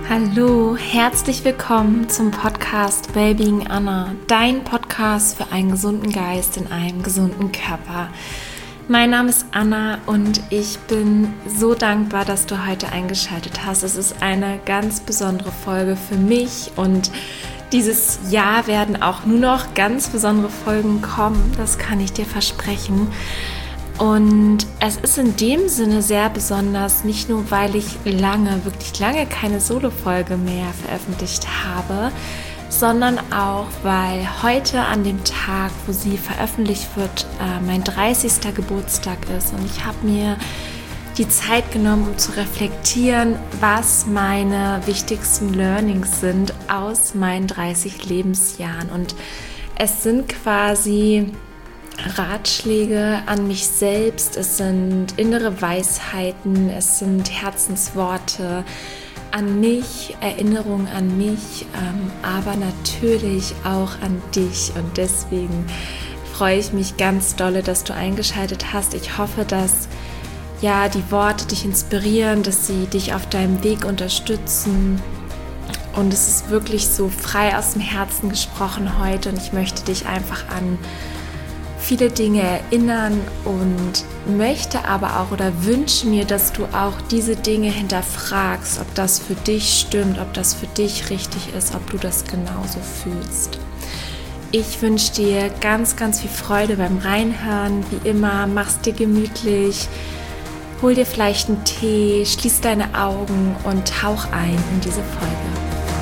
Hallo, herzlich willkommen zum Podcast Wellbeing Anna, dein Podcast für einen gesunden Geist in einem gesunden Körper. Mein Name ist Anna und ich bin so dankbar, dass du heute eingeschaltet hast. Es ist eine ganz besondere Folge für mich und dieses Jahr werden auch nur noch ganz besondere Folgen kommen, das kann ich dir versprechen. Und es ist in dem Sinne sehr besonders, nicht nur, weil ich wirklich lange keine Solo-Folge mehr veröffentlicht habe, sondern auch, weil heute an dem Tag, wo sie veröffentlicht wird, mein 30. Geburtstag ist. Und ich habe mir die Zeit genommen, um zu reflektieren, was meine wichtigsten Learnings sind aus meinen 30 Lebensjahren. Und es sind quasi Ratschläge an mich selbst, es sind innere Weisheiten, es sind Herzensworte an mich, Erinnerungen an mich, aber natürlich auch an dich. Und deswegen freue ich mich ganz dolle, dass du eingeschaltet hast. Ich hoffe, dass die Worte dich inspirieren, dass sie dich auf deinem Weg unterstützen. Und es ist wirklich so frei aus dem Herzen gesprochen heute und ich möchte dich einfach an viele Dinge erinnern und möchte aber auch oder wünsche mir, dass du auch diese Dinge hinterfragst, ob das für dich stimmt, ob das für dich richtig ist, ob du das genauso fühlst. Ich wünsche dir ganz, ganz viel Freude beim Reinhören. Wie immer, mach's dir gemütlich, hol dir vielleicht einen Tee, schließ deine Augen und tauch ein in diese Folge.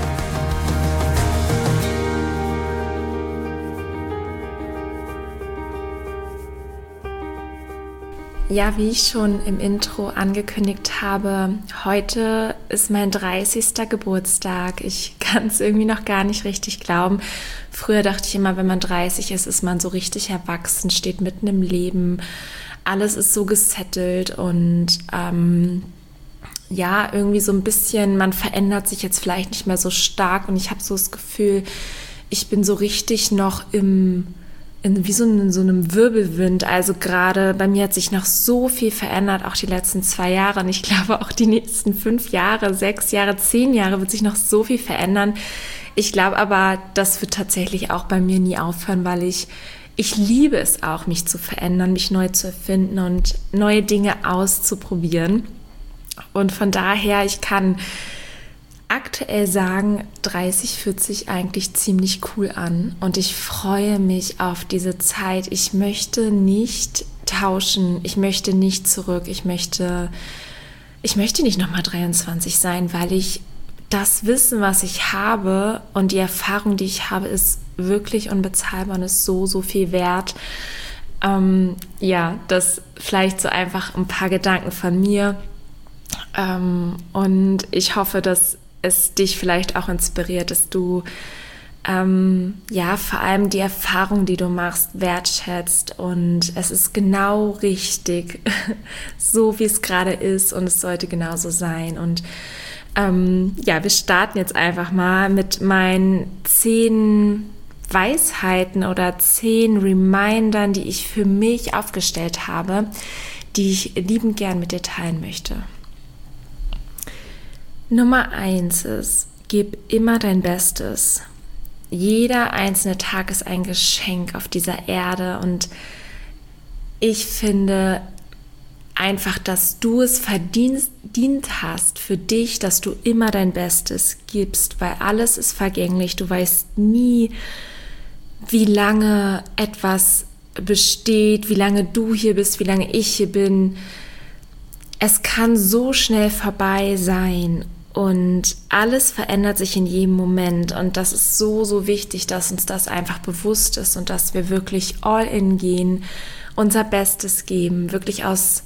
Ja, wie ich schon im Intro angekündigt habe, heute ist mein 30. Geburtstag. Ich kann es irgendwie noch gar nicht richtig glauben. Früher dachte ich immer, wenn man 30 ist, ist man so richtig erwachsen, steht mitten im Leben. Alles ist so gesettelt und irgendwie so ein bisschen, man verändert sich jetzt vielleicht nicht mehr so stark. Und ich habe so das Gefühl, ich bin so richtig noch wie so in so einem Wirbelwind. Also gerade bei mir hat sich noch so viel verändert, auch die letzten 2 Jahre. Und ich glaube auch die nächsten 5 Jahre, 6 Jahre, 10 Jahre wird sich noch so viel verändern. Ich glaube aber, das wird tatsächlich auch bei mir nie aufhören, weil ich liebe es auch, mich zu verändern, mich neu zu erfinden und neue Dinge auszuprobieren. Und von daher, ich kann aktuell sagen, 30 fühlt sich eigentlich ziemlich cool an und ich freue mich auf diese Zeit. Ich möchte nicht tauschen, ich möchte nicht zurück, ich möchte nicht nochmal 23 sein, weil ich das Wissen, was ich habe und die Erfahrung, die ich habe, ist wirklich unbezahlbar und ist so, so viel wert. Das vielleicht so einfach ein paar Gedanken von mir und ich hoffe, dass es dich vielleicht auch inspiriert, dass du vor allem die Erfahrung, die du machst, wertschätzt und es ist genau richtig, so wie es gerade ist und es sollte genauso sein. Und wir starten jetzt einfach mal mit meinen 10 Weisheiten oder 10 Remindern, die ich für mich aufgestellt habe, die ich liebend gern mit dir teilen möchte. Nummer 1 ist, gib immer dein Bestes. Jeder einzelne Tag ist ein Geschenk auf dieser Erde und ich finde einfach, dass du es verdient hast für dich, dass du immer dein Bestes gibst, weil alles ist vergänglich. Du weißt nie, wie lange etwas besteht, wie lange du hier bist, wie lange ich hier bin. Es kann so schnell vorbei sein und alles verändert sich in jedem Moment und das ist so, so wichtig, dass uns das einfach bewusst ist und dass wir wirklich all in gehen, unser Bestes geben, wirklich aus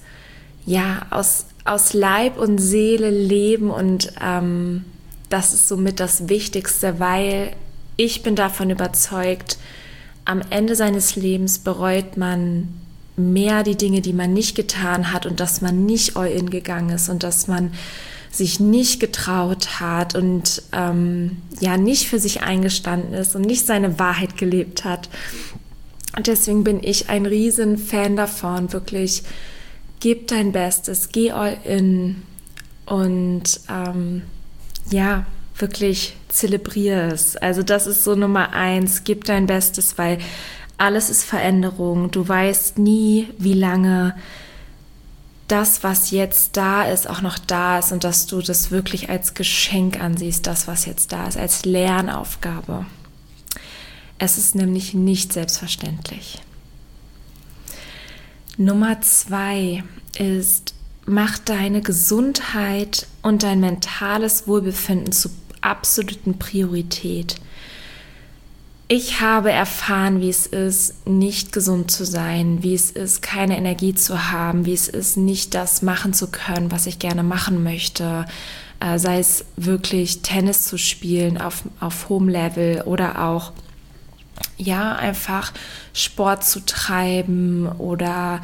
Leib und Seele leben und das ist somit das Wichtigste, weil ich bin davon überzeugt, am Ende seines Lebens bereut man mehr die Dinge, die man nicht getan hat und dass man nicht all in gegangen ist und dass man sich nicht getraut hat und nicht für sich eingestanden ist und nicht seine Wahrheit gelebt hat. Und deswegen bin ich ein riesen Fan davon, wirklich, gib dein Bestes, geh all in und ja, wirklich zelebriere es. Also das ist so Nummer 1, gib dein Bestes, weil alles ist Veränderung. Du weißt nie, wie lange das, was jetzt da ist, auch noch da ist und dass du das wirklich als Geschenk ansiehst, das, was jetzt da ist, als Lernaufgabe. Es ist nämlich nicht selbstverständlich. Nummer 2 ist, mach deine Gesundheit und dein mentales Wohlbefinden zur absoluten Priorität. Ich habe erfahren, wie es ist, nicht gesund zu sein, wie es ist, keine Energie zu haben, wie es ist, nicht das machen zu können, was ich gerne machen möchte. Sei es wirklich Tennis zu spielen auf hohem Level oder auch ja einfach Sport zu treiben oder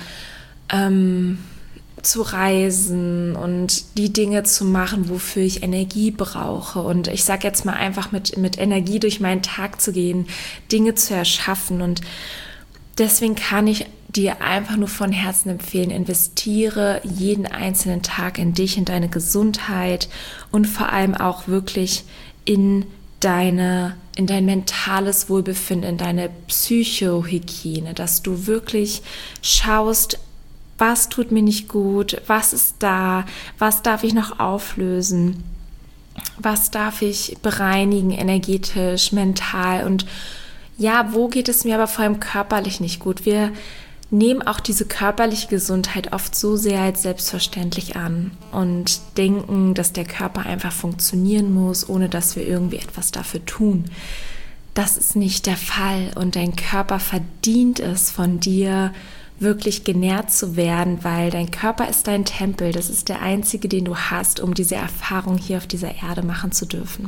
zu reisen und die Dinge zu machen, wofür ich Energie brauche. Und ich sage jetzt mal einfach mit Energie durch meinen Tag zu gehen, Dinge zu erschaffen. Und deswegen kann ich dir einfach nur von Herzen empfehlen, investiere jeden einzelnen Tag in dich, in deine Gesundheit und vor allem auch wirklich in dein mentales Wohlbefinden, in deine Psychohygiene, dass du wirklich schaust, was tut mir nicht gut, was ist da, was darf ich noch auflösen, was darf ich bereinigen, energetisch, mental und ja, wo geht es mir aber vor allem körperlich nicht gut. Wir nehmen auch diese körperliche Gesundheit oft so sehr als selbstverständlich an und denken, dass der Körper einfach funktionieren muss, ohne dass wir irgendwie etwas dafür tun. Das ist nicht der Fall und dein Körper verdient es von dir, wirklich genährt zu werden, weil dein Körper ist dein Tempel. Das ist der einzige, den du hast, um diese Erfahrung hier auf dieser Erde machen zu dürfen.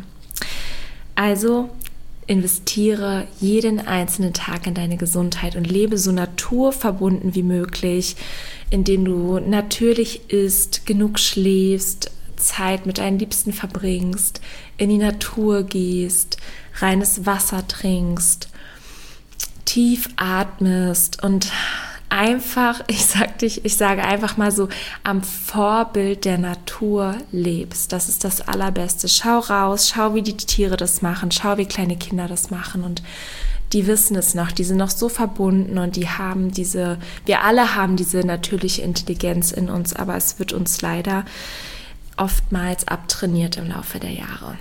Also investiere jeden einzelnen Tag in deine Gesundheit und lebe so naturverbunden wie möglich, indem du natürlich isst, genug schläfst, Zeit mit deinen Liebsten verbringst, in die Natur gehst, reines Wasser trinkst, tief atmest und einfach, ich sage einfach mal so, am Vorbild der Natur lebst. Das ist das Allerbeste. Schau raus, schau, wie die Tiere das machen, schau, wie kleine Kinder das machen und die wissen es noch, die sind noch so verbunden und wir alle haben diese natürliche Intelligenz in uns, aber es wird uns leider oftmals abtrainiert im Laufe der Jahre.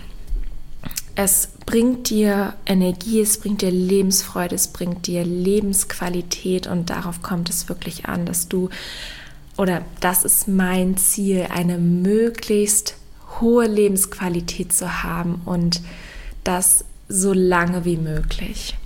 Es bringt dir Energie, es bringt dir Lebensfreude, es bringt dir Lebensqualität und darauf kommt es wirklich an, das ist mein Ziel, eine möglichst hohe Lebensqualität zu haben und das so lange wie möglich.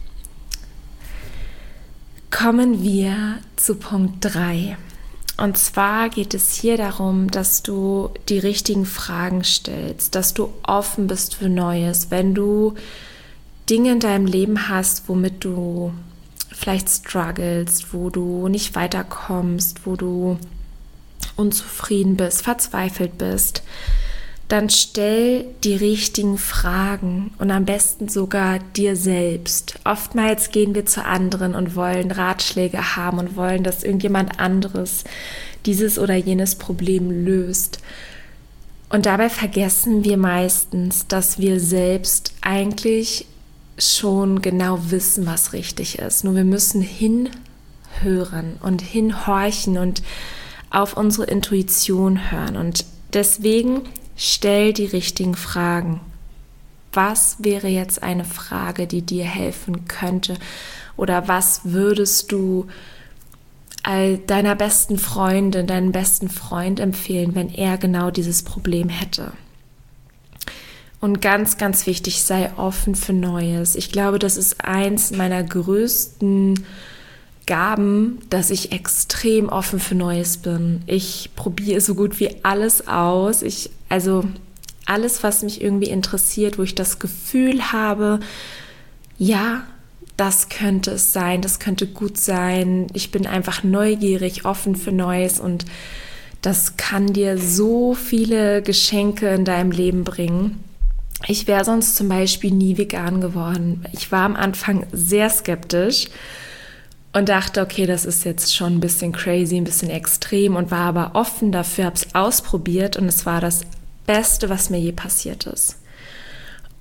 Kommen wir zu Punkt 3. Und zwar geht es hier darum, dass du die richtigen Fragen stellst, dass du offen bist für Neues. Wenn du Dinge in deinem Leben hast, womit du vielleicht strugglest, wo du nicht weiterkommst, wo du unzufrieden bist, verzweifelt bist, dann stell die richtigen Fragen und am besten sogar dir selbst. Oftmals gehen wir zu anderen und wollen Ratschläge haben und wollen, dass irgendjemand anderes dieses oder jenes Problem löst. Und dabei vergessen wir meistens, dass wir selbst eigentlich schon genau wissen, was richtig ist. Nur wir müssen hinhören und hinhorchen und auf unsere Intuition hören. Und deswegen stell die richtigen Fragen. Was wäre jetzt eine Frage, die dir helfen könnte? Oder was würdest du deiner besten Freundin, deinem besten Freund empfehlen, wenn er genau dieses Problem hätte? Und ganz, ganz wichtig, sei offen für Neues. Ich glaube, das ist eins meiner größten Gaben, dass ich extrem offen für Neues bin. Ich probiere so gut wie alles aus. Alles, was mich irgendwie interessiert, wo ich das Gefühl habe, ja, das könnte es sein, das könnte gut sein. Ich bin einfach neugierig, offen für Neues und das kann dir so viele Geschenke in deinem Leben bringen. Ich wäre sonst zum Beispiel nie vegan geworden. Ich war am Anfang sehr skeptisch und dachte, okay, das ist jetzt schon ein bisschen crazy, ein bisschen extrem und war aber offen dafür, habe es ausprobiert und es war das Beste, was mir je passiert ist.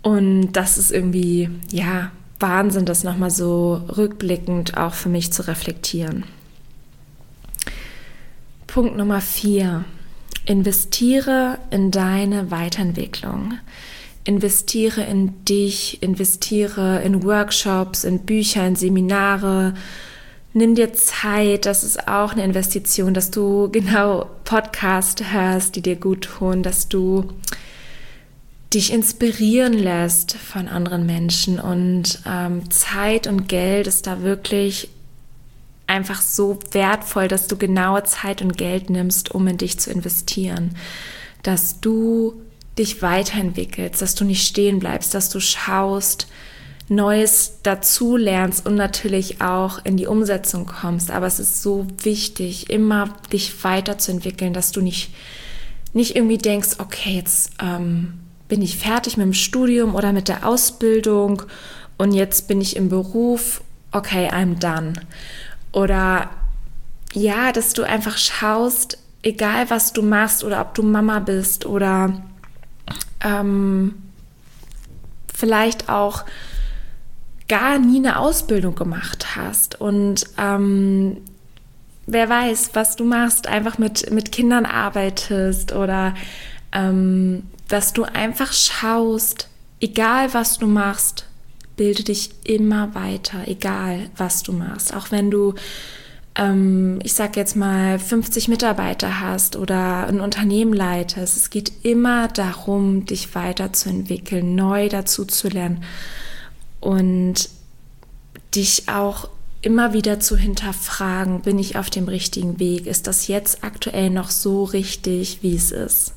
Und das ist irgendwie, ja, Wahnsinn, das nochmal so rückblickend auch für mich zu reflektieren. Punkt Nummer 4. Investiere in deine Weiterentwicklung. Investiere in dich, investiere in Workshops, in Bücher, in Seminare. Nimm dir Zeit, das ist auch eine Investition, dass du genau Podcasts hörst, die dir gut tun, dass du dich inspirieren lässt von anderen Menschen. Und Zeit und Geld ist da wirklich einfach so wertvoll, dass du genaue Zeit und Geld nimmst, um in dich zu investieren. Dass du dich weiterentwickelst, dass du nicht stehen bleibst, dass du schaust, Neues dazu lernst und natürlich auch in die Umsetzung kommst. Aber es ist so wichtig, immer dich weiterzuentwickeln, dass du nicht irgendwie denkst, okay, jetzt bin ich fertig mit dem Studium oder mit der Ausbildung und jetzt bin ich im Beruf, okay, I'm done. Oder ja, dass du einfach schaust, egal was du machst oder ob du Mama bist oder vielleicht auch gar nie eine Ausbildung gemacht hast und wer weiß, was du machst, einfach mit Kindern arbeitest oder dass du einfach schaust, egal was du machst, bilde dich immer weiter, egal was du machst. Auch wenn du, ich sag jetzt mal, 50 Mitarbeiter hast oder ein Unternehmen leitest. Es geht immer darum, dich weiterzuentwickeln, neu dazu zu lernen und dich auch immer wieder zu hinterfragen, bin ich auf dem richtigen Weg? Ist das jetzt aktuell noch so richtig, wie es ist?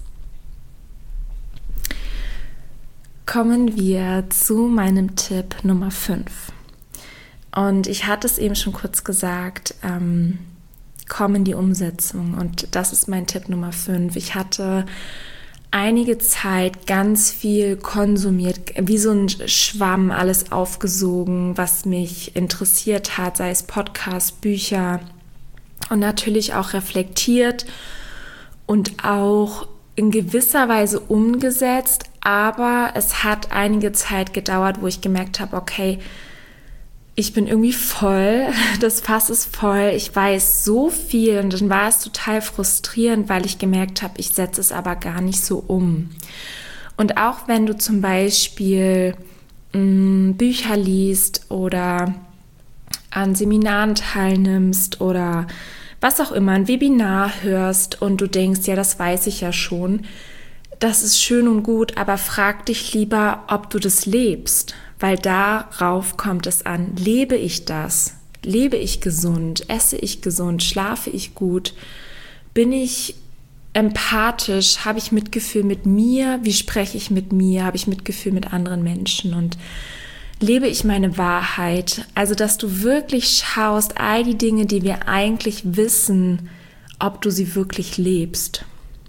Kommen wir zu meinem Tipp Nummer 5. Und ich hatte es eben schon kurz gesagt, komm in die Umsetzung. Und das ist mein Tipp Nummer 5. Ich hatte einige Zeit ganz viel konsumiert, wie so ein Schwamm, alles aufgesogen, was mich interessiert hat, sei es Podcasts, Bücher und natürlich auch reflektiert und auch in gewisser Weise umgesetzt, aber es hat einige Zeit gedauert, wo ich gemerkt habe, okay, ich bin irgendwie voll, das Fass ist voll, ich weiß so viel und dann war es total frustrierend, weil ich gemerkt habe, ich setze es aber gar nicht so um. Und auch wenn du zum Beispiel Bücher liest oder an Seminaren teilnimmst oder was auch immer, ein Webinar hörst und du denkst, ja, das weiß ich ja schon, das ist schön und gut, aber frag dich lieber, ob du das lebst, weil darauf kommt es an. Lebe ich das? Lebe ich gesund? Esse ich gesund? Schlafe ich gut? Bin ich empathisch? Habe ich Mitgefühl mit mir? Wie spreche ich mit mir? Habe ich Mitgefühl mit anderen Menschen? Und lebe ich meine Wahrheit? Also, dass du wirklich schaust, all die Dinge, die wir eigentlich wissen, ob du sie wirklich lebst.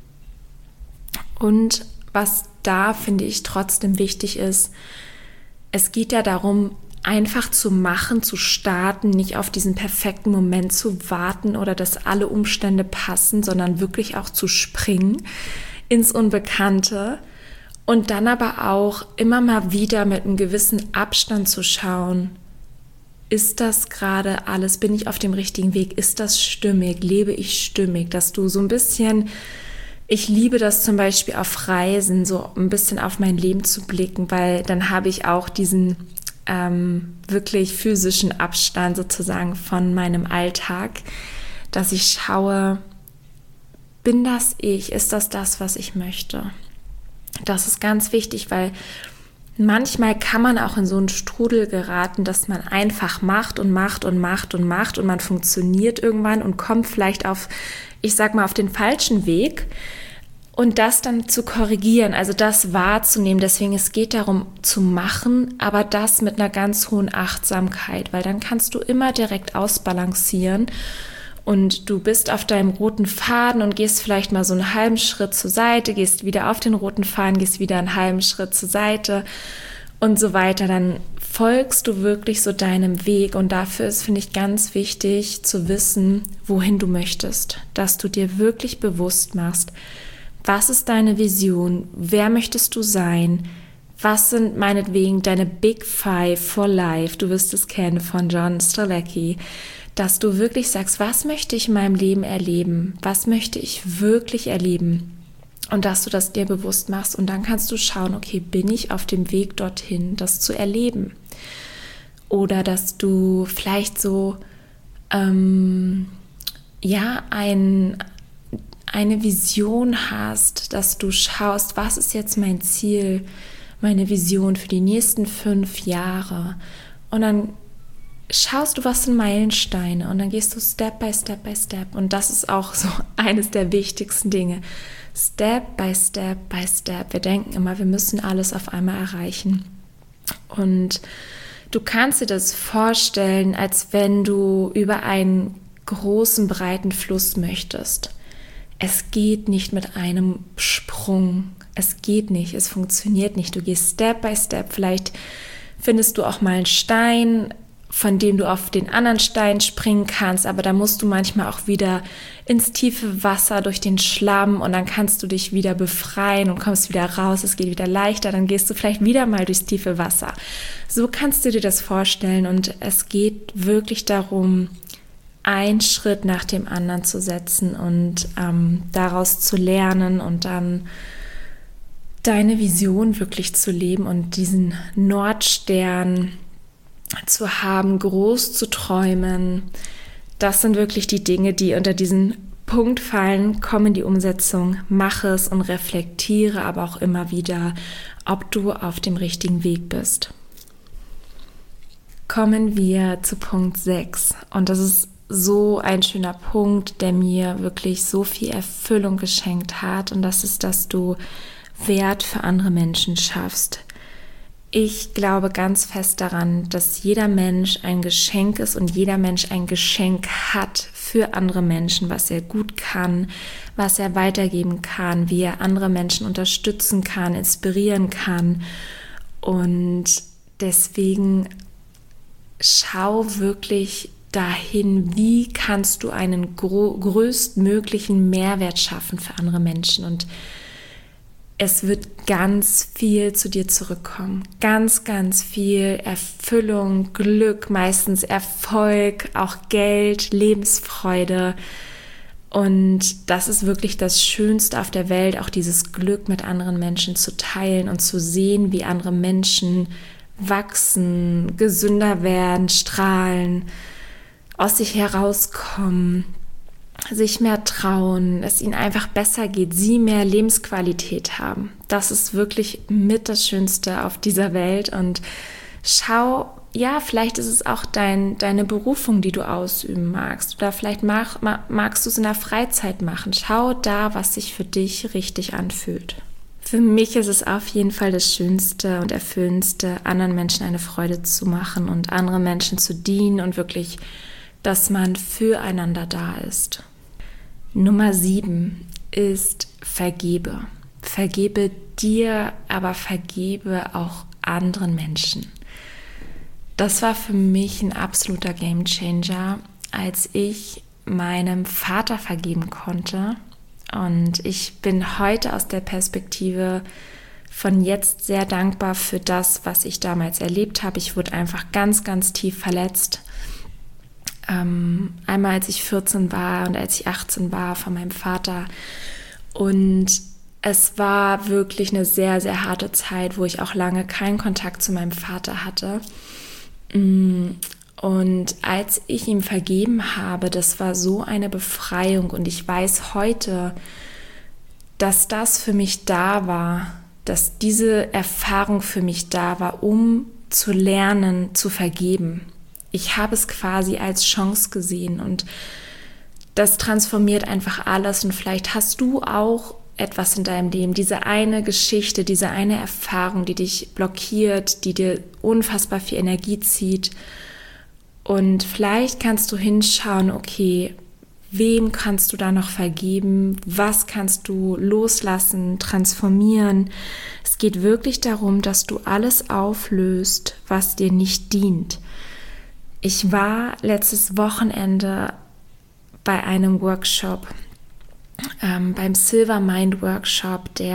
Und was da, finde ich, trotzdem wichtig ist, es geht ja darum, einfach zu machen, zu starten, nicht auf diesen perfekten Moment zu warten oder dass alle Umstände passen, sondern wirklich auch zu springen ins Unbekannte und dann aber auch immer mal wieder mit einem gewissen Abstand zu schauen, ist das gerade alles, bin ich auf dem richtigen Weg, ist das stimmig, lebe ich stimmig, dass du so ein bisschen, ich liebe das zum Beispiel auf Reisen, so ein bisschen auf mein Leben zu blicken, weil dann habe ich auch diesen wirklich physischen Abstand sozusagen von meinem Alltag, dass ich schaue, bin das ich, ist das das, was ich möchte? Das ist ganz wichtig, weil manchmal kann man auch in so einen Strudel geraten, dass man einfach macht und macht und macht und macht und man funktioniert irgendwann und kommt vielleicht auf, ich sag mal, auf den falschen Weg. Und das dann zu korrigieren, also das wahrzunehmen, deswegen es geht darum zu machen, aber das mit einer ganz hohen Achtsamkeit, weil dann kannst du immer direkt ausbalancieren und du bist auf deinem roten Faden und gehst vielleicht mal so einen halben Schritt zur Seite, gehst wieder auf den roten Faden, gehst wieder einen halben Schritt zur Seite und so weiter. Dann folgst du wirklich so deinem Weg und dafür ist, finde ich, ganz wichtig zu wissen, wohin du möchtest, dass du dir wirklich bewusst machst, was ist deine Vision? Wer möchtest du sein? Was sind meinetwegen deine Big Five for Life? Du wirst es kennen von John Strzelecki, dass du wirklich sagst, was möchte ich in meinem Leben erleben? Was möchte ich wirklich erleben? Und dass du das dir bewusst machst und dann kannst du schauen, okay, bin ich auf dem Weg dorthin, das zu erleben? Oder dass du vielleicht so, eine Vision hast, dass du schaust, was ist jetzt mein Ziel, meine Vision für die nächsten 5 Jahre. Und dann schaust du, was sind Meilensteine und dann gehst du Step by Step by Step. Und das ist auch so eines der wichtigsten Dinge. Step by Step by Step. Wir denken immer, wir müssen alles auf einmal erreichen. Und du kannst dir das vorstellen, als wenn du über einen großen, breiten Fluss möchtest. Es geht nicht mit einem Sprung. Es geht nicht, es funktioniert nicht. Du gehst Step by Step. Vielleicht findest du auch mal einen Stein, von dem du auf den anderen Stein springen kannst, aber da musst du manchmal auch wieder ins tiefe Wasser durch den Schlamm und dann kannst du dich wieder befreien und kommst wieder raus, es geht wieder leichter, dann gehst du vielleicht wieder mal durchs tiefe Wasser. So kannst du dir das vorstellen und es geht wirklich darum, einen Schritt nach dem anderen zu setzen und daraus zu lernen und dann deine Vision wirklich zu leben und diesen Nordstern zu haben, groß zu träumen. Das sind wirklich die Dinge, die unter diesen Punkt fallen. Komm in die Umsetzung, mach es und reflektiere aber auch immer wieder, ob du auf dem richtigen Weg bist. Kommen wir zu Punkt 6 und das ist so ein schöner Punkt, der mir wirklich so viel Erfüllung geschenkt hat und das ist, dass du Wert für andere Menschen schaffst. Ich glaube ganz fest daran, dass jeder Mensch ein Geschenk ist und jeder Mensch ein Geschenk hat für andere Menschen, was er gut kann, was er weitergeben kann, wie er andere Menschen unterstützen kann, inspirieren kann. Und deswegen schau wirklich dahin, wie kannst du einen größtmöglichen Mehrwert schaffen für andere Menschen. Und es wird ganz viel zu dir zurückkommen. Ganz, ganz viel Erfüllung, Glück, meistens Erfolg, auch Geld, Lebensfreude. Und das ist wirklich das Schönste auf der Welt, auch dieses Glück mit anderen Menschen zu teilen und zu sehen, wie andere Menschen wachsen, gesünder werden, strahlen, aus sich herauskommen, sich mehr trauen, es ihnen einfach besser geht, sie mehr Lebensqualität haben. Das ist wirklich mit das Schönste auf dieser Welt und schau, ja, vielleicht ist es auch deine Berufung, die du ausüben magst oder vielleicht magst du es in der Freizeit machen. Schau da, was sich für dich richtig anfühlt. Für mich ist es auf jeden Fall das Schönste und Erfüllendste, anderen Menschen eine Freude zu machen und anderen Menschen zu dienen und wirklich, dass man füreinander da ist. Nummer 7 ist vergebe. Vergebe dir, aber vergebe auch anderen Menschen. Das war für mich ein absoluter Gamechanger, als ich meinem Vater vergeben konnte. Und ich bin heute aus der Perspektive von jetzt sehr dankbar für das, was ich damals erlebt habe. Ich wurde einfach ganz, ganz tief verletzt. Einmal als ich 14 war und als ich 18 war von meinem Vater. Und es war wirklich eine sehr, sehr harte Zeit, wo ich auch lange keinen Kontakt zu meinem Vater hatte. Und als ich ihm vergeben habe, das war so eine Befreiung. Und ich weiß heute, dass das für mich da war, dass diese Erfahrung für mich da war, um zu lernen, zu vergeben. Ich habe es quasi als Chance gesehen und das transformiert einfach alles. Und vielleicht hast du auch etwas in deinem Leben, diese eine Geschichte, diese eine Erfahrung, die dich blockiert, die dir unfassbar viel Energie zieht. Und vielleicht kannst du hinschauen, okay, wem kannst du da noch vergeben? Was kannst du loslassen, transformieren? Es geht wirklich darum, dass du alles auflöst, was dir nicht dient. Ich war letztes Wochenende bei einem Workshop, beim Silver Mind Workshop, der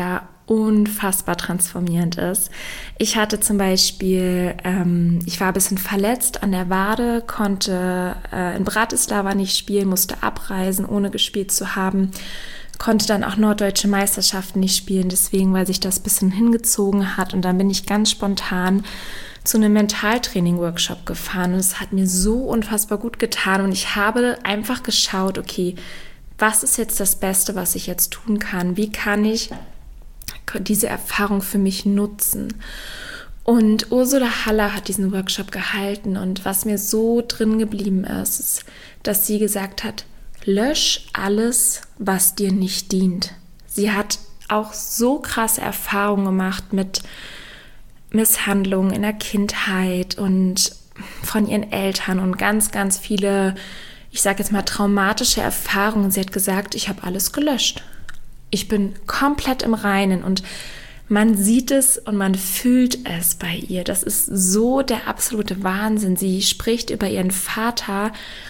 unfassbar transformierend ist. Ich hatte zum Beispiel, ich war ein bisschen verletzt an der Wade, konnte in Bratislava nicht spielen, musste abreisen, ohne gespielt zu haben, konnte dann auch norddeutsche Meisterschaften nicht spielen, deswegen, weil sich das ein bisschen hingezogen hat. Und dann bin ich ganz spontan zu einem Mentaltraining-Workshop gefahren und es hat mir so unfassbar gut getan und ich habe einfach geschaut, okay, was ist jetzt das Beste, was ich jetzt tun kann? Wie kann ich diese Erfahrung für mich nutzen? Und Ursula Haller hat diesen Workshop gehalten und was mir so drin geblieben ist, ist, dass sie gesagt hat, lösch alles, was dir nicht dient. Sie hat auch so krasse Erfahrungen gemacht mit Misshandlungen in der Kindheit und von ihren Eltern und ganz, ganz viele, ich sage jetzt mal, traumatische Erfahrungen. Sie hat gesagt, ich habe alles gelöscht. Ich bin komplett im Reinen und man sieht es und man fühlt es bei ihr. Das ist so der absolute Wahnsinn. Sie spricht über ihren Vater,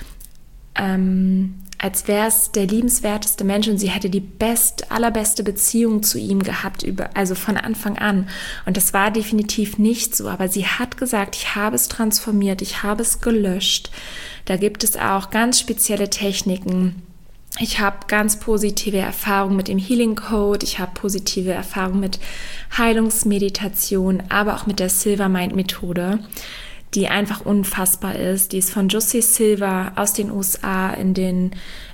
als wäre es der liebenswerteste Mensch und sie hätte die allerbeste Beziehung zu ihm gehabt, also von Anfang an. Und das war definitiv nicht so, aber sie hat gesagt, ich habe es transformiert, ich habe es gelöscht. Da gibt es auch ganz spezielle Techniken. Ich habe ganz positive Erfahrungen mit dem Healing Code, ich habe positive Erfahrungen mit Heilungsmeditation, aber auch mit der Silver Mind Methode, die einfach unfassbar ist. Die ist von Josie Silver aus den USA in den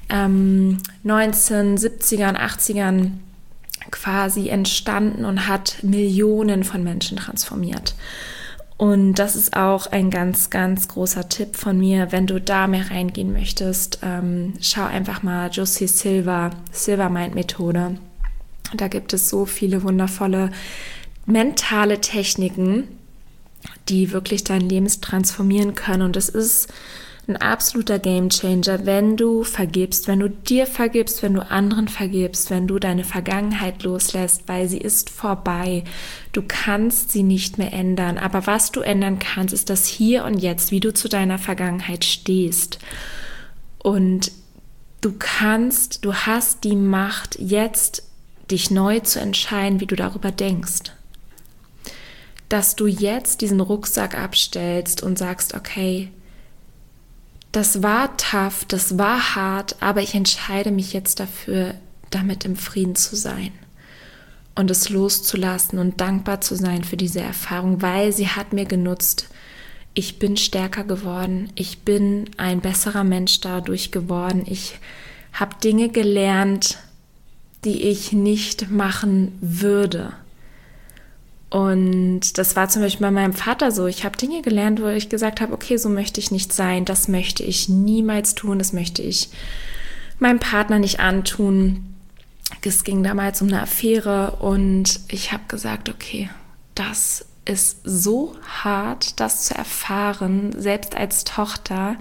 1970ern, 80ern quasi entstanden und hat Millionen von Menschen transformiert. Und das ist auch ein ganz, ganz großer Tipp von mir. Wenn du da mehr reingehen möchtest, schau einfach mal Josie Silver Mind Methode. Da gibt es so viele wundervolle mentale Techniken, die wirklich dein Leben transformieren können. Und es ist ein absoluter Gamechanger, wenn du vergibst, wenn du dir vergibst, wenn du anderen vergibst, wenn du deine Vergangenheit loslässt, weil sie ist vorbei. Du kannst sie nicht mehr ändern. Aber was du ändern kannst, ist das Hier und Jetzt, wie du zu deiner Vergangenheit stehst. Und du hast die Macht, jetzt dich neu zu entscheiden, wie du darüber denkst. Dass du jetzt diesen Rucksack abstellst und sagst, okay, das war tough, das war hart, aber ich entscheide mich jetzt dafür, damit im Frieden zu sein und es loszulassen und dankbar zu sein für diese Erfahrung, weil sie hat mir genutzt. Ich bin stärker geworden, ich bin ein besserer Mensch dadurch geworden, ich habe Dinge gelernt, die ich nicht machen würde. Und das war zum Beispiel bei meinem Vater so. Ich habe Dinge gelernt, wo ich gesagt habe, okay, so möchte ich nicht sein, das möchte ich niemals tun, das möchte ich meinem Partner nicht antun. Es ging damals um eine Affäre und ich habe gesagt, okay, das ist so hart, das zu erfahren, selbst als Tochter,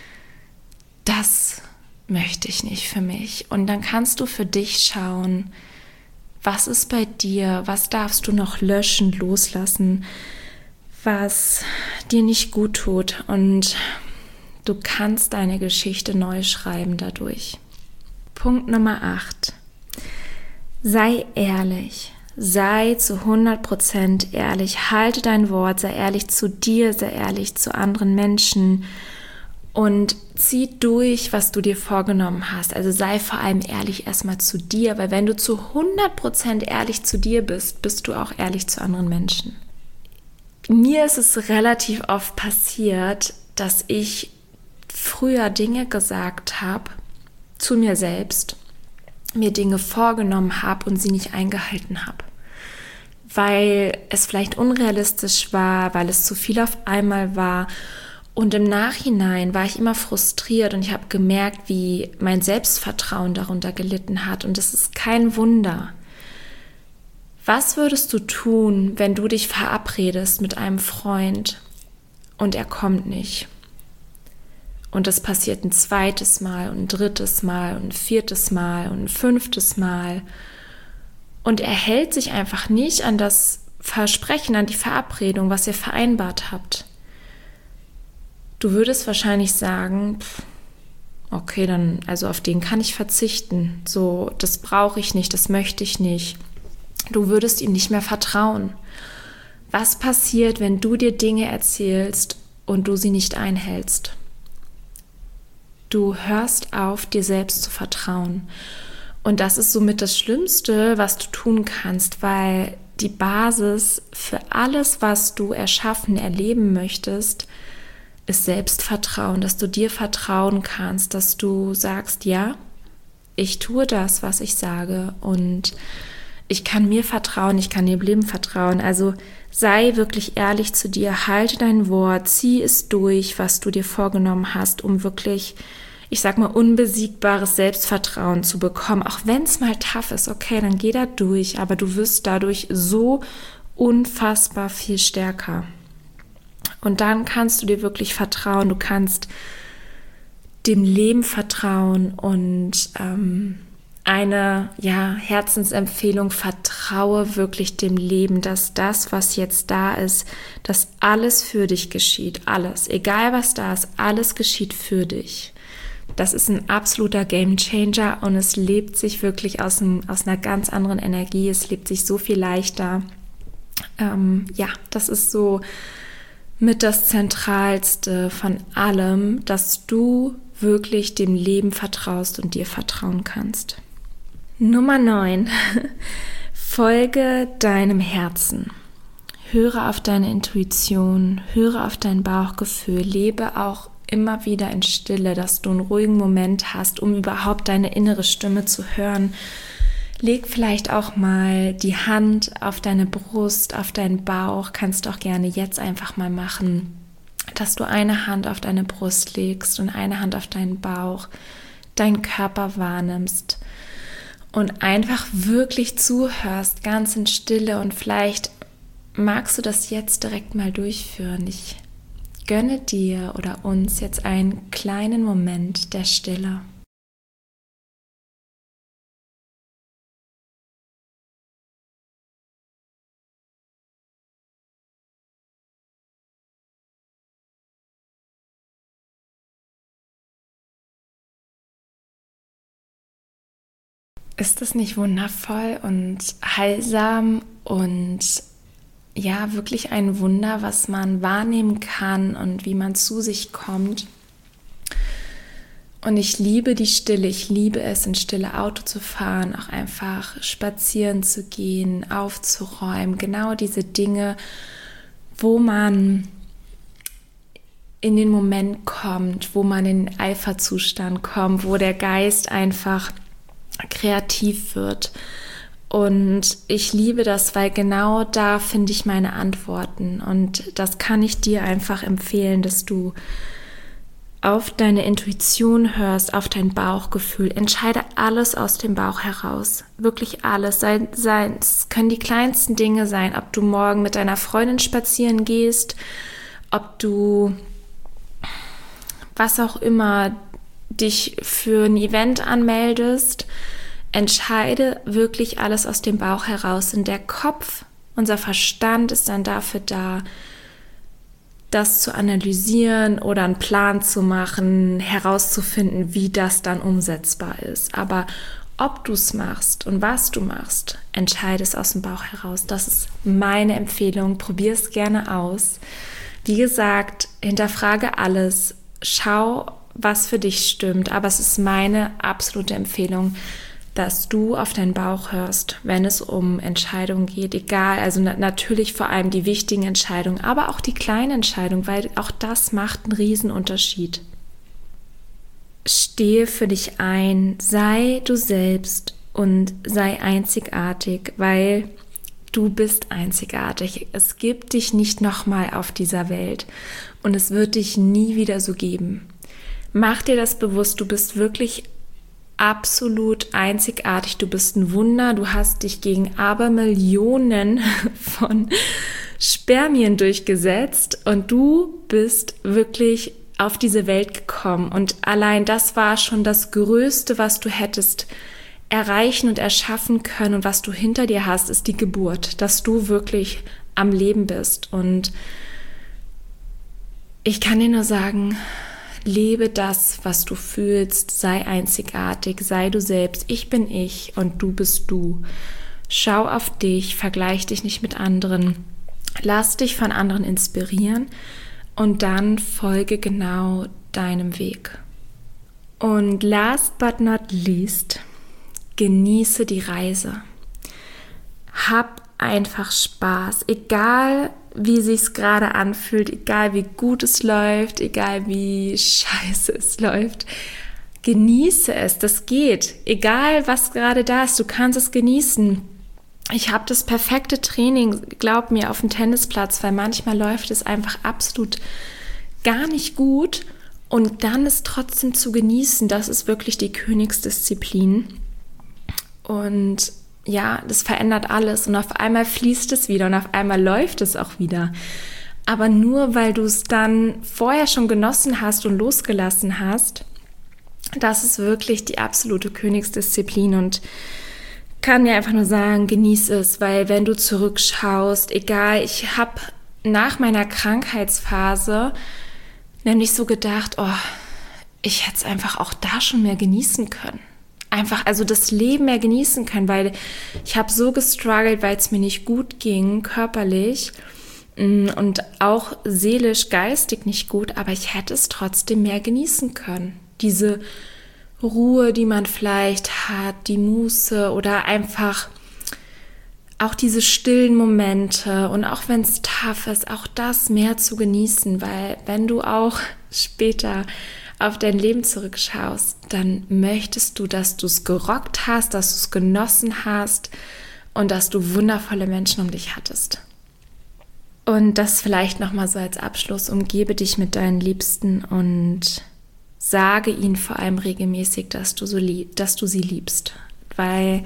das möchte ich nicht für mich. Und dann kannst du für dich schauen, was ist bei dir? Was darfst du noch löschen, loslassen, was dir nicht gut tut? Und du kannst deine Geschichte neu schreiben dadurch. Punkt Nummer 8. Sei ehrlich. Sei zu 100% ehrlich. Halte dein Wort. Sei ehrlich zu dir, sei ehrlich zu anderen Menschen. Und zieh durch, was du dir vorgenommen hast. Also sei vor allem ehrlich erstmal zu dir, weil wenn du zu 100% ehrlich zu dir bist, bist du auch ehrlich zu anderen Menschen. Mir ist es relativ oft passiert, dass ich früher Dinge gesagt habe zu mir selbst, mir Dinge vorgenommen habe und sie nicht eingehalten habe. Weil es vielleicht unrealistisch war, weil es zu viel auf einmal war. Und im Nachhinein war ich immer frustriert und ich habe gemerkt, wie mein Selbstvertrauen darunter gelitten hat. Und das ist kein Wunder. Was würdest du tun, wenn du dich verabredest mit einem Freund und er kommt nicht? Und das passiert ein zweites Mal und ein drittes Mal und ein viertes Mal und ein fünftes Mal. Und er hält sich einfach nicht an das Versprechen, an die Verabredung, was ihr vereinbart habt. Du würdest wahrscheinlich sagen, okay, dann, also auf den kann ich verzichten. So, das brauche ich nicht, das möchte ich nicht. Du würdest ihm nicht mehr vertrauen. Was passiert, wenn du dir Dinge erzählst und du sie nicht einhältst? Du hörst auf, dir selbst zu vertrauen. Und das ist somit das Schlimmste, was du tun kannst, weil die Basis für alles, was du erschaffen, erleben möchtest, ist Selbstvertrauen, dass du dir vertrauen kannst, dass du sagst, ja, ich tue das, was ich sage und ich kann mir vertrauen, ich kann dem Leben vertrauen. Also sei wirklich ehrlich zu dir, halte dein Wort, zieh es durch, was du dir vorgenommen hast, um wirklich, ich sag mal, unbesiegbares Selbstvertrauen zu bekommen. Auch wenn es mal tough ist, okay, dann geh da durch, aber du wirst dadurch so unfassbar viel stärker. Und dann kannst du dir wirklich vertrauen, du kannst dem Leben vertrauen und eine Herzensempfehlung, vertraue wirklich dem Leben, dass das, was jetzt da ist, dass alles für dich geschieht, alles, egal was da ist, alles geschieht für dich. Das ist ein absoluter Gamechanger und es lebt sich wirklich aus einer ganz anderen Energie, es lebt sich so viel leichter. Das ist so mit das Zentralste von allem, dass du wirklich dem Leben vertraust und dir vertrauen kannst. Nummer 9. Folge deinem Herzen. Höre auf deine Intuition, höre auf dein Bauchgefühl, lebe auch immer wieder in Stille, dass du einen ruhigen Moment hast, um überhaupt deine innere Stimme zu hören. Leg vielleicht auch mal die Hand auf deine Brust, auf deinen Bauch, kannst du auch gerne jetzt einfach mal machen, dass du eine Hand auf deine Brust legst und eine Hand auf deinen Bauch, deinen Körper wahrnimmst und einfach wirklich zuhörst, ganz in Stille und vielleicht magst du das jetzt direkt mal durchführen. Ich gönne dir oder uns jetzt einen kleinen Moment der Stille. Ist das nicht wundervoll und heilsam und ja, wirklich ein Wunder, was man wahrnehmen kann und wie man zu sich kommt? Und ich liebe die Stille, ich liebe es, in Stille Auto zu fahren, auch einfach spazieren zu gehen, aufzuräumen, genau diese Dinge, wo man in den Moment kommt, wo man in den Eiferzustand kommt, wo der Geist einfach kreativ wird. Und ich liebe das, weil genau da finde ich meine Antworten. Und das kann ich dir einfach empfehlen, dass du auf deine Intuition hörst, auf dein Bauchgefühl. Entscheide alles aus dem Bauch heraus. Wirklich alles. Es können die kleinsten Dinge sein, ob du morgen mit deiner Freundin spazieren gehst, ob du was auch immer dich für ein Event anmeldest. Entscheide wirklich alles aus dem Bauch heraus. Und der Kopf, unser Verstand ist dann dafür da, das zu analysieren oder einen Plan zu machen, herauszufinden, wie das dann umsetzbar ist. Aber ob du es machst und was du machst, entscheide es aus dem Bauch heraus. Das ist meine Empfehlung. Probier es gerne aus. Wie gesagt, hinterfrage alles. Schau, was für dich stimmt. Aber es ist meine absolute Empfehlung, dass du auf deinen Bauch hörst, wenn es um Entscheidungen geht, egal, also natürlich vor allem die wichtigen Entscheidungen, aber auch die kleinen Entscheidungen, weil auch das macht einen Riesenunterschied. Stehe für dich ein, sei du selbst und sei einzigartig, weil du bist einzigartig. Es gibt dich nicht nochmal auf dieser Welt und es wird dich nie wieder so geben. Mach dir das bewusst, du bist wirklich absolut einzigartig, du bist ein Wunder, du hast dich gegen Abermillionen von Spermien durchgesetzt und du bist wirklich auf diese Welt gekommen und allein das war schon das Größte, was du hättest erreichen und erschaffen können und was du hinter dir hast, ist die Geburt, dass du wirklich am Leben bist und ich kann dir nur sagen, lebe das, was du fühlst, sei einzigartig, sei du selbst, ich bin ich und du bist du. Schau auf dich, vergleich dich nicht mit anderen. Lass dich von anderen inspirieren und dann folge genau deinem Weg. Und last but not least, genieße die Reise. Hab einfach Spaß, egal wie sich's gerade anfühlt, egal wie gut es läuft, egal wie scheiße es läuft. Genieße es, das geht. Egal was gerade da ist, du kannst es genießen. Ich habe das perfekte Training, glaub mir, auf dem Tennisplatz, weil manchmal läuft es einfach absolut gar nicht gut und dann ist trotzdem zu genießen, das ist wirklich die Königsdisziplin. Und ja, das verändert alles und auf einmal fließt es wieder und auf einmal läuft es auch wieder. Aber nur weil du es dann vorher schon genossen hast und losgelassen hast, das ist wirklich die absolute Königsdisziplin und kann dir einfach nur sagen, genieß es, weil wenn du zurückschaust, egal, ich habe nach meiner Krankheitsphase nämlich so gedacht, oh, ich hätte es einfach auch da schon mehr genießen können. Einfach, also das Leben mehr genießen können, weil ich habe so gestruggelt, weil es mir nicht gut ging, körperlich und auch seelisch, geistig nicht gut, aber ich hätte es trotzdem mehr genießen können. Diese Ruhe, die man vielleicht hat, die Muße oder einfach auch diese stillen Momente und auch wenn es tough ist, auch das mehr zu genießen, weil wenn du auch später auf dein Leben zurückschaust, dann möchtest du, dass du es gerockt hast, dass du es genossen hast und dass du wundervolle Menschen um dich hattest. Und das vielleicht nochmal so als Abschluss, umgebe dich mit deinen Liebsten und sage ihnen vor allem regelmäßig, dass du sie liebst, weil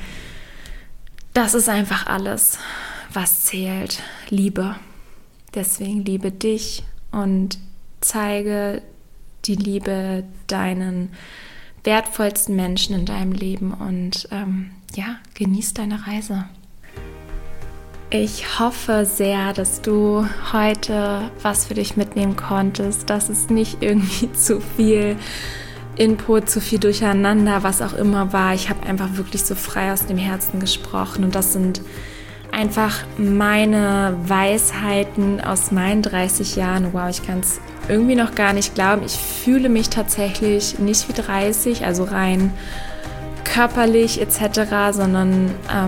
das ist einfach alles, was zählt. Liebe. Deswegen liebe dich und zeige die Liebe deinen wertvollsten Menschen in deinem Leben und genieß deine Reise. Ich hoffe sehr, dass du heute was für dich mitnehmen konntest, dass es nicht irgendwie zu viel Input, zu viel Durcheinander, was auch immer war. Ich habe einfach wirklich so frei aus dem Herzen gesprochen und das sind einfach meine Weisheiten aus meinen 30 Jahren. Wow, ich kann es irgendwie noch gar nicht glauben. Ich fühle mich tatsächlich nicht wie 30, also rein körperlich etc., sondern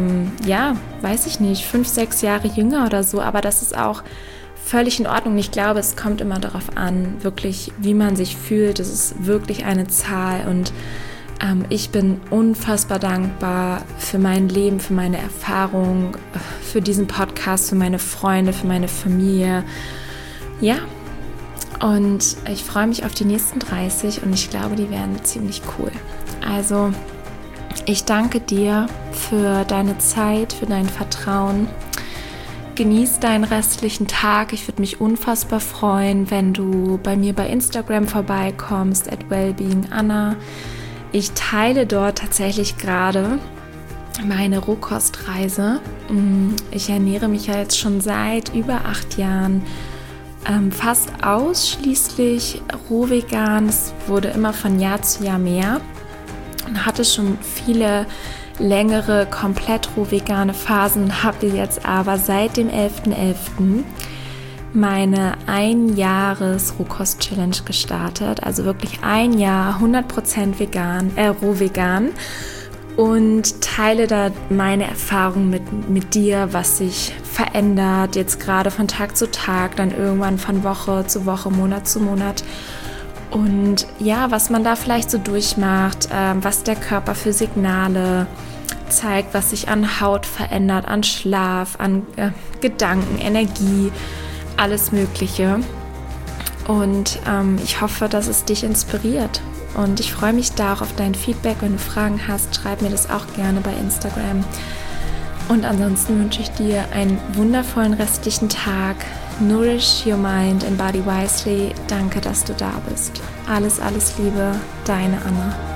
weiß ich nicht, 5, 6 Jahre jünger oder so, aber das ist auch völlig in Ordnung. Ich glaube, es kommt immer darauf an, wirklich, wie man sich fühlt. Es ist wirklich eine Zahl und ich bin unfassbar dankbar für mein Leben, für meine Erfahrung, für diesen Podcast, für meine Freunde, für meine Familie. Ja, und ich freue mich auf die nächsten 30 und ich glaube, die werden ziemlich cool. Also ich danke dir für deine Zeit, für dein Vertrauen. Genieß deinen restlichen Tag. Ich würde mich unfassbar freuen, wenn du bei mir bei Instagram vorbeikommst, @wellbeinganna. Ich teile dort tatsächlich gerade meine Rohkostreise. Ich ernähre mich ja jetzt schon seit über 8 Jahren fast ausschließlich rohvegan. Es wurde immer von Jahr zu Jahr mehr. Und hatte schon viele längere, komplett rohvegane Phasen, habe jetzt aber seit dem 11.11. meine 1-Jahres-Rohkost-Challenge gestartet. Also wirklich 1 Jahr, 100% rohvegan und teile da meine Erfahrungen mit dir, was sich verändert, jetzt gerade von Tag zu Tag, dann irgendwann von Woche zu Woche, Monat zu Monat. Und ja, was man da vielleicht so durchmacht, was der Körper für Signale zeigt, was sich an Haut verändert, an Schlaf, an Gedanken, Energie, alles Mögliche. Und ich hoffe, dass es dich inspiriert. Und ich freue mich da auch auf dein Feedback. Wenn du Fragen hast, schreib mir das auch gerne bei Instagram. Und ansonsten wünsche ich dir einen wundervollen restlichen Tag. Nourish your mind and body wisely. Danke, dass du da bist. Alles, alles Liebe, deine Anna.